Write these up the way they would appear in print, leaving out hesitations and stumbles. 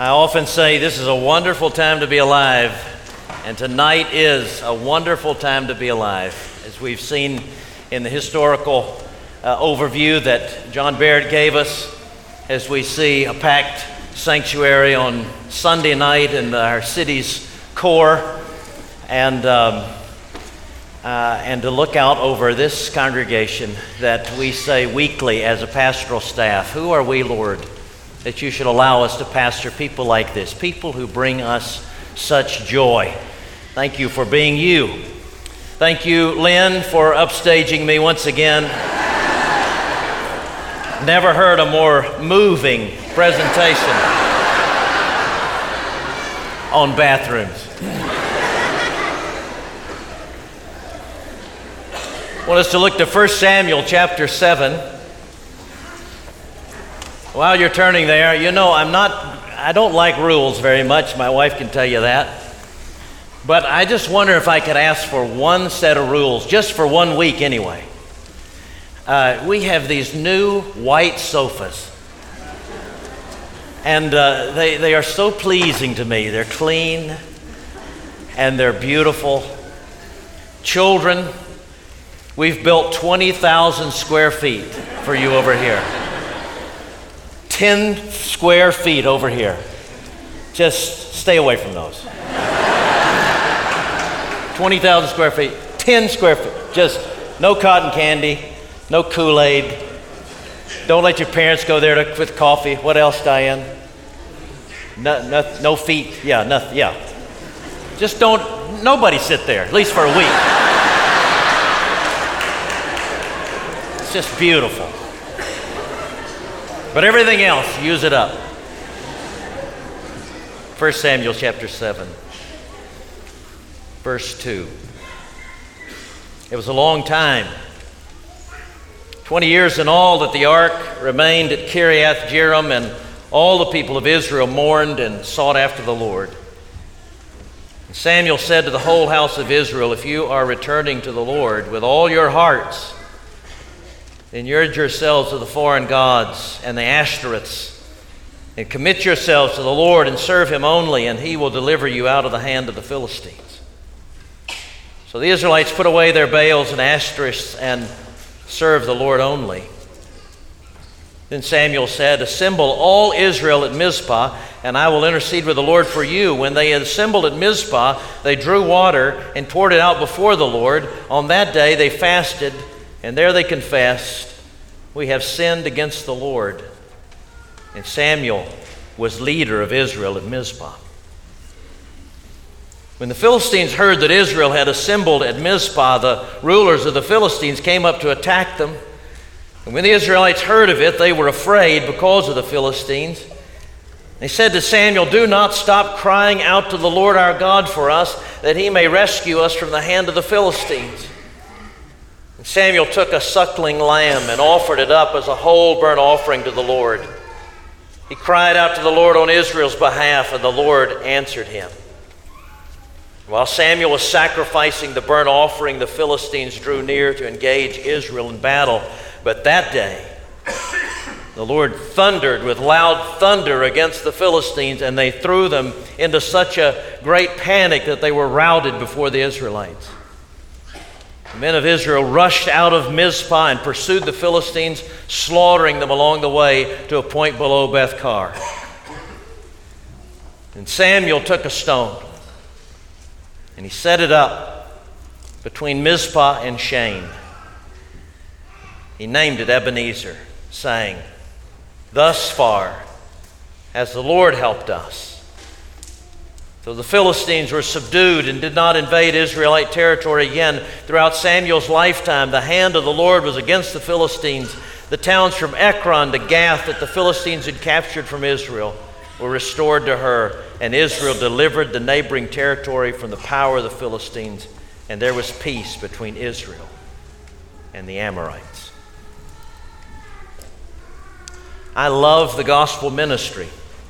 I often say this is a wonderful time to be alive, and tonight is a wonderful time to be alive. As we've seen in the historical overview that John Barrett gave us, as we see a packed sanctuary on Sunday night in our city's core, and to look out over this congregation that we say weekly as a pastoral staff, who are we, Lord, that you should allow us to pastor people like this, people who bring us such joy. Thank you for being you. Thank you, Lynn, for upstaging me once again. Never heard a more moving presentation on bathrooms. I want us to look to 1 Samuel chapter 7. While you're turning there, you know I don't like rules very much. My wife can tell you that. But I just wonder if I could ask for one set of rules, just for 1 week anyway. We have these new white sofas. And they are so pleasing to me. They're clean and they're beautiful. Children, we've built 20,000 square feet for you over here. 10 square feet over here. Just stay away from those. 20,000 square feet, 10 square feet. Just no cotton candy, no Kool-Aid. Don't let your parents go there with coffee. What else, Diane? No feet. Yeah, nothing. Yeah. Just nobody sit there, at least for a week. It's just beautiful. But everything else, use it up. 1 Samuel chapter 7, verse 2. It was a long time, 20 years in all, that the ark remained at Kiriath Jearim, and all the people of Israel mourned and sought after the Lord. And Samuel said to the whole house of Israel, if you are returning to the Lord with all your hearts, inured yourselves to the foreign gods and the Ashtoreths, and commit yourselves to the Lord and serve him only, and he will deliver you out of the hand of the Philistines. So the Israelites put away their Baals and Ashtoreths and served the Lord only. Then Samuel said, assemble all Israel at Mizpah, and I will intercede with the Lord for you. When they had assembled at Mizpah, they drew water and poured it out before the Lord. On that day they fasted, and there they confessed, we have sinned against the Lord. And Samuel was leader of Israel at Mizpah. When the Philistines heard that Israel had assembled at Mizpah, the rulers of the Philistines came up to attack them. And when the Israelites heard of it, they were afraid because of the Philistines. They said to Samuel, do not stop crying out to the Lord our God for us, that he may rescue us from the hand of the Philistines. Samuel took a suckling lamb and offered it up as a whole burnt offering to the Lord. He cried out to the Lord on Israel's behalf, and the Lord answered him. While Samuel was sacrificing the burnt offering, the Philistines drew near to engage Israel in battle. But that day, the Lord thundered with loud thunder against the Philistines, and they threw them into such a great panic that they were routed before the Israelites. The men of Israel rushed out of Mizpah and pursued the Philistines, slaughtering them along the way to a point below Beth-kar. And Samuel took a stone, and he set it up between Mizpah and Shane. He named it Ebenezer, saying, thus far has the Lord helped us. So the Philistines were subdued and did not invade Israelite territory again. Throughout Samuel's lifetime, the hand of the Lord was against the Philistines. The towns from Ekron to Gath that the Philistines had captured from Israel were restored to her, and Israel delivered the neighboring territory from the power of the Philistines, and there was peace between Israel and the Amorites. I love the gospel ministry.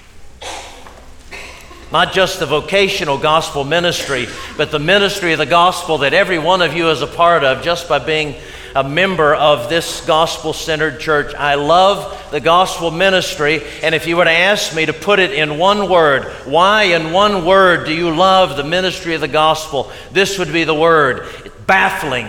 Not just the vocational gospel ministry, but the ministry of the gospel that every one of you is a part of just by being a member of this gospel-centered church. I love the gospel ministry, and if you were to ask me to put it in one word, why in one word do you love the ministry of the gospel? This would be the word: baffling.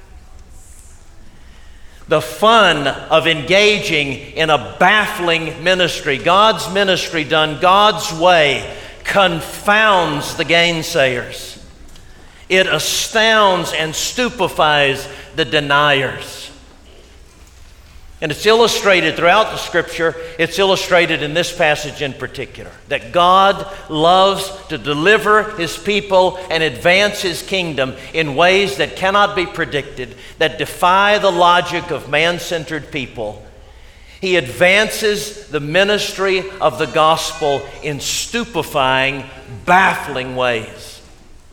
The fun of engaging in a baffling ministry. God's ministry done God's way confounds the gainsayers. It astounds and stupefies the deniers. And it's illustrated throughout the Scripture. It's illustrated in this passage in particular, that God loves to deliver His people and advance His kingdom in ways that cannot be predicted, that defy the logic of man-centered people. He advances the ministry of the gospel in stupefying, baffling ways.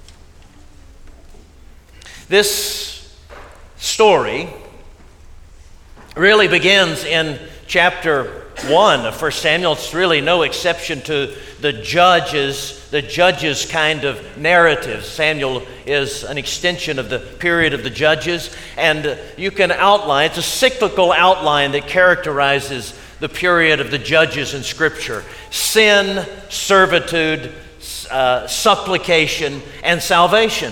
This story really begins in chapter 1 of 1 Samuel. It's really no exception to the judges kind of narrative. Samuel is an extension of the period of the Judges, and you can outline, it's a cyclical outline that characterizes the period of the Judges in Scripture: sin, servitude, supplication, and salvation.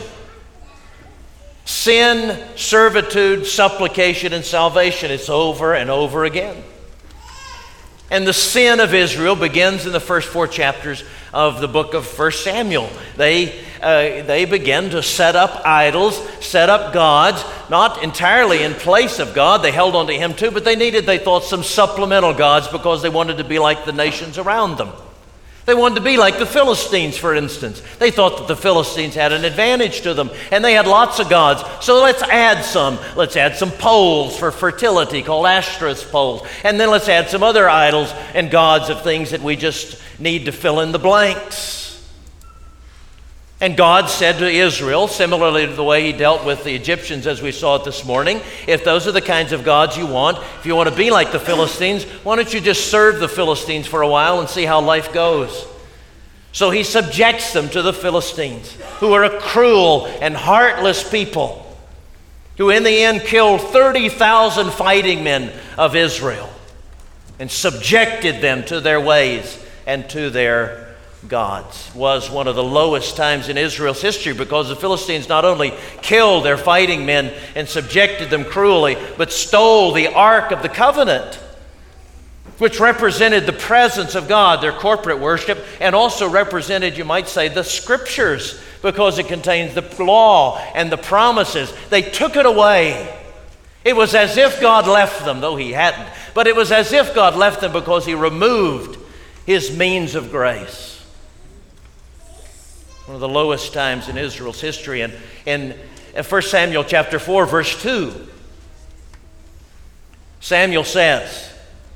Sin, servitude, supplication, and salvation. It's over and over again. And the sin of Israel begins in the first 4 chapters of the book of 1 Samuel. They began to set up idols, set up gods, not entirely in place of God. They held on to Him too, but they thought, some supplemental gods because they wanted to be like the nations around them. They wanted to be like the Philistines, for instance. They thought that the Philistines had an advantage to them, and they had lots of gods. So let's add some. Let's add some poles for fertility called Ashtoreth's poles. And then let's add some other idols and gods of things that we just need to fill in the blanks. And God said to Israel, similarly to the way He dealt with the Egyptians as we saw it this morning, if those are the kinds of gods you want, if you want to be like the Philistines, why don't you just serve the Philistines for a while and see how life goes? So He subjects them to the Philistines, who are a cruel and heartless people, who in the end killed 30,000 fighting men of Israel and subjected them to their ways and to their gods. Was one of the lowest times in Israel's history, because the Philistines not only killed their fighting men and subjected them cruelly, but stole the Ark of the Covenant, which represented the presence of God, their corporate worship, and also represented, you might say, the Scriptures, because it contains the law and the promises. They took it away. It was as if God left them, though He hadn't. But it was as if God left them because He removed His means of grace. One of the lowest times in Israel's history. And in 1 Samuel chapter 4, verse 2, Samuel says,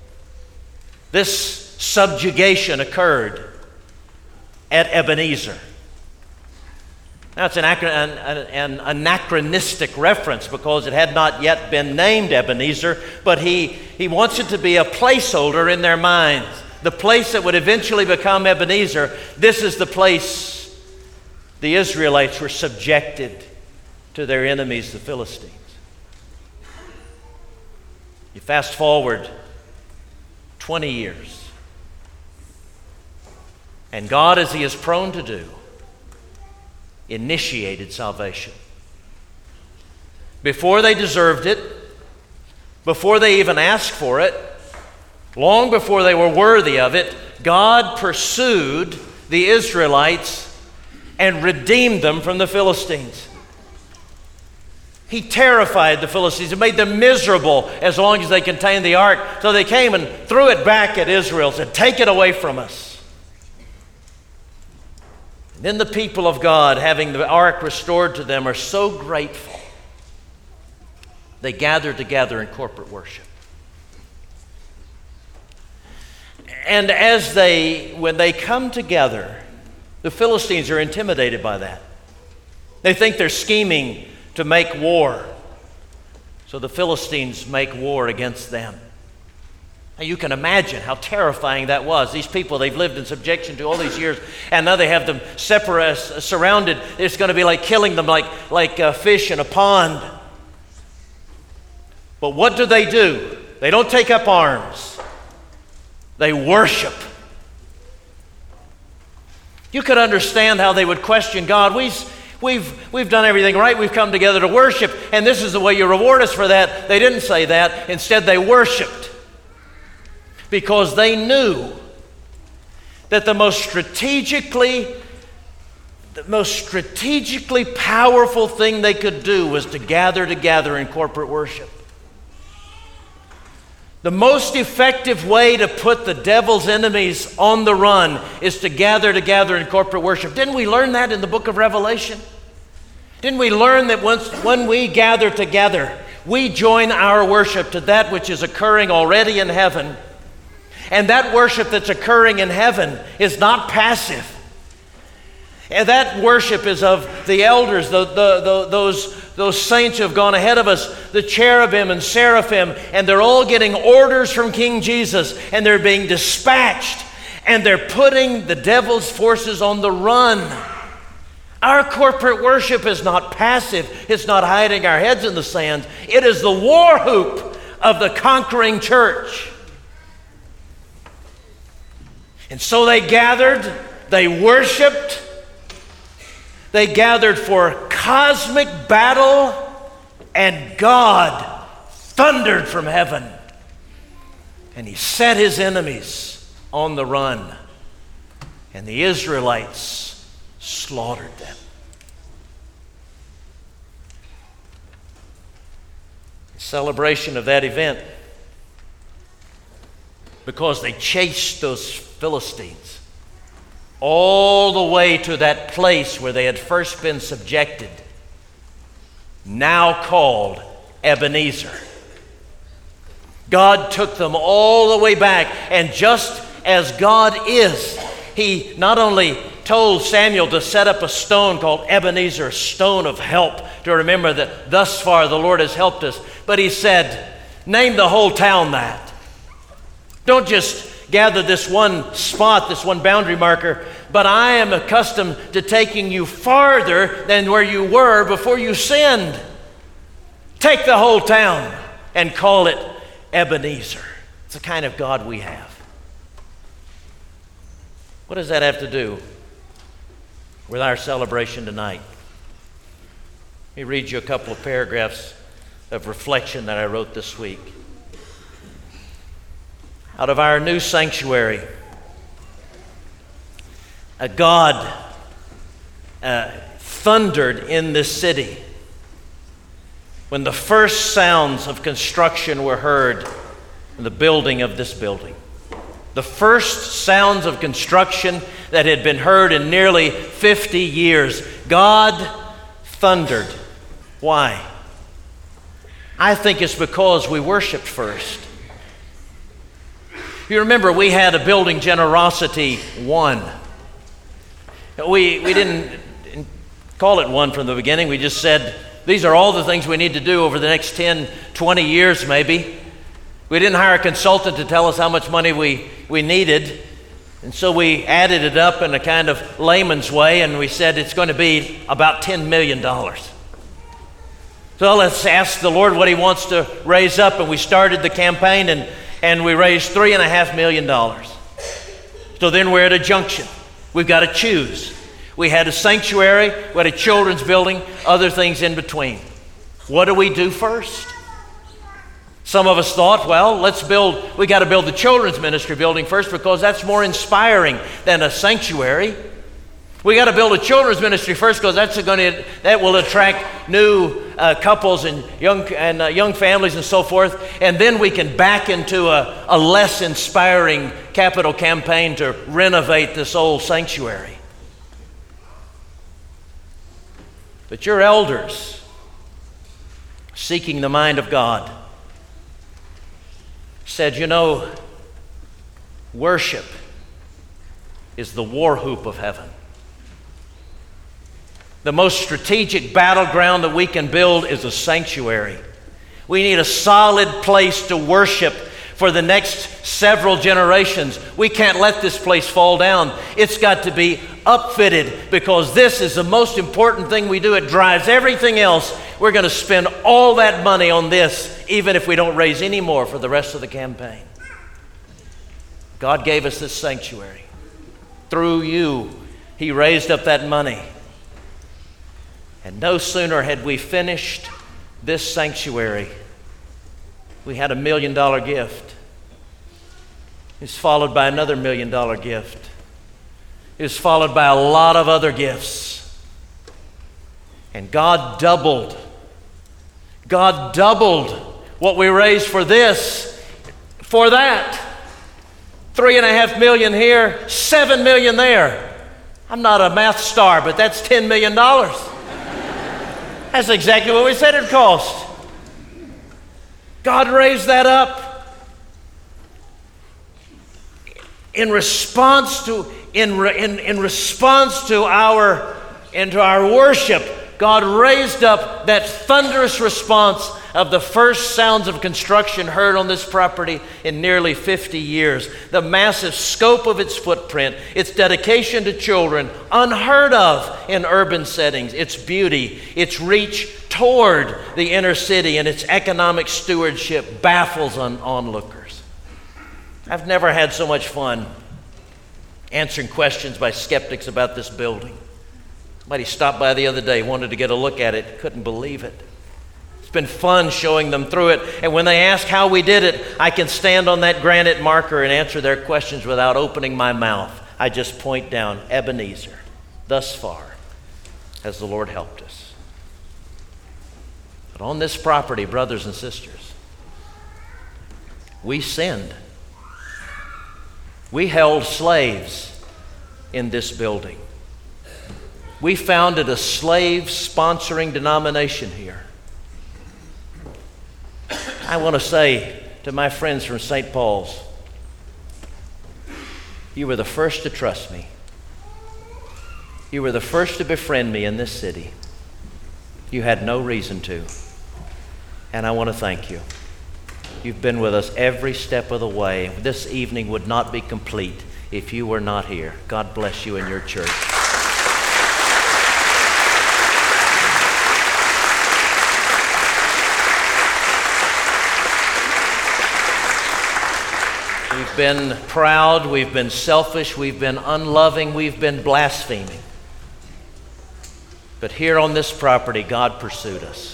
this subjugation occurred at Ebenezer. Now, it's an anachronistic reference because it had not yet been named Ebenezer, but he wants it to be a placeholder in their minds. The place that would eventually become Ebenezer, this is the place the Israelites were subjected to their enemies, the Philistines. You fast forward 20 years, and God, as He is prone to do, initiated salvation. Before they deserved it, before they even asked for it, long before they were worthy of it, God pursued the Israelites and redeemed them from the Philistines. He terrified the Philistines and made them miserable as long as they contained the ark. So they came and threw it back at Israel, said, take it away from us. And then the people of God, having the ark restored to them, are so grateful. They gather together in corporate worship. And when they come together, the Philistines are intimidated by that. They think they're scheming to make war. So the Philistines make war against them. Now you can imagine how terrifying that was. These people they've lived in subjection to all these years, and now they have them surrounded. It's going to be like killing them like fish in a pond. But what do? They don't take up arms. They worship. You could understand how they would question God. We've done everything right. We've come together to worship, and this is the way you reward us for that. They didn't say that. Instead, they worshiped because they knew that the most strategically powerful thing they could do was to gather together in corporate worship. The most effective way to put the devil's enemies on the run is to gather together in corporate worship. Didn't we learn that in the book of Revelation? Didn't we learn that when we gather together, we join our worship to that which is occurring already in heaven? And that worship that's occurring in heaven is not passive. And that worship is of the elders, those saints who have gone ahead of us, the cherubim and seraphim, and they're all getting orders from King Jesus, and they're being dispatched, and they're putting the devil's forces on the run. Our corporate worship is not passive. It's not hiding our heads in the sand. It is the war whoop of the conquering church. And so they gathered, they worshiped, they gathered for cosmic battle, and God thundered from heaven. And he set his enemies on the run. And the Israelites slaughtered them. In celebration of that event, because they chased those Philistines all the way to that place where they had first been subjected, now called Ebenezer. God took them all the way back, and just as God is, he not only told Samuel to set up a stone called Ebenezer, stone of help, to remember that thus far the Lord has helped us, but he said, name the whole town that. Don't just gather this one spot, this one boundary marker, but I am accustomed to taking you farther than where you were before you sinned. Take the whole town and call it Ebenezer. It's the kind of God we have. What does that have to do with our celebration tonight? Let me read you a couple of paragraphs of reflection that I wrote this week. Out of our new sanctuary, a God thundered in this city when the first sounds of construction were heard in the building of this building. The first sounds of construction that had been heard in nearly 50 years. God thundered. Why? I think it's because we worshiped first. You remember we had a building generosity 1. We didn't call it 1 from the beginning. We just said, these are all the things we need to do over the next 10, 20 years maybe. We didn't hire a consultant to tell us how much money we needed. And so we added it up in a kind of layman's way, and we said it's going to be about $10 million. So let's ask the Lord what he wants to raise up. And we started the campaign, and we raised $3.5 million. So then we're at a junction. We've got to choose. We had a sanctuary, we had a children's building, other things in between. What do we do first? Some of us thought, well, we got to build the children's ministry building first because that's more inspiring than a sanctuary. We got to build a children's ministry first because that will attract new couples and young families and so forth. And then we can back into a less inspiring capital campaign to renovate this old sanctuary. But your elders, seeking the mind of God, said, worship is the war whoop of heaven. The most strategic battleground that we can build is a sanctuary. We need a solid place to worship for the next several generations. We can't let this place fall down. It's got to be upfitted because this is the most important thing we do. It drives everything else. we're going to spend all that money on this, even if we don't raise any more for the rest of the campaign. God gave us this sanctuary. Through you, He raised up that money. And no sooner had we finished this sanctuary, we had $1 million gift. It was followed by another $1 million gift. It was followed by a lot of other gifts. And God doubled what we raised for this, for that. $3.5 million here, $7 million there. I'm not a math star, but that's $10 million. That's exactly what we said it'd cost. God raised that up in response to our worship. God raised up that thunderous response of the first sounds of construction heard on this property in nearly 50 years. The massive scope of its footprint, its dedication to children, unheard of in urban settings, its beauty, its reach toward the inner city, and its economic stewardship baffles onlookers. I've never had so much fun answering questions by skeptics about this building. Somebody stopped by the other day, wanted to get a look at it, couldn't believe it. It's been fun showing them through it, and when they ask how we did it, I can stand on that granite marker and answer their questions without opening my mouth. I just point down, Ebenezer, thus far has the Lord helped us. But on this property, brothers and sisters, we sinned. We held slaves in this building. We founded a slave-sponsoring denomination here. I want to say to my friends from St. Paul's, you were the first to trust me. You were the first to befriend me in this city. You had no reason to. And I want to thank you. You've been with us every step of the way. This evening would not be complete if you were not here. God bless you and your church. We've been proud, we've been selfish, we've been unloving, we've been blaspheming. But here on this property, God pursued us.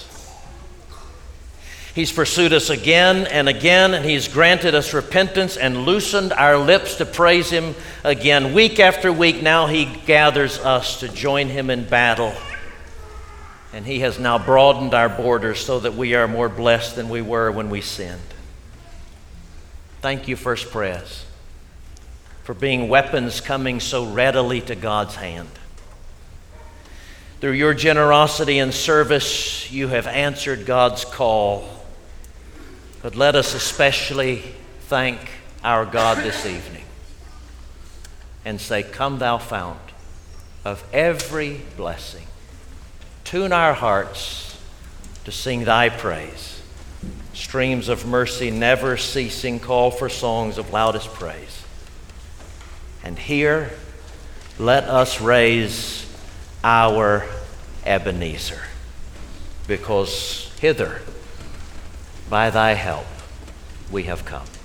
He's pursued us again and again, and He's granted us repentance and loosened our lips to praise Him again. Week after week, now He gathers us to join Him in battle. And He has now broadened our borders so that we are more blessed than we were when we sinned. Thank you, First Pres, for being weapons coming so readily to God's hand. Through your generosity and service, you have answered God's call. But let us especially thank our God this evening and say, "Come, thou fount of every blessing. Tune our hearts to sing thy praise. Streams of mercy never ceasing call for songs of loudest praise. And here let us raise our Ebenezer, because hither by thy help we have come."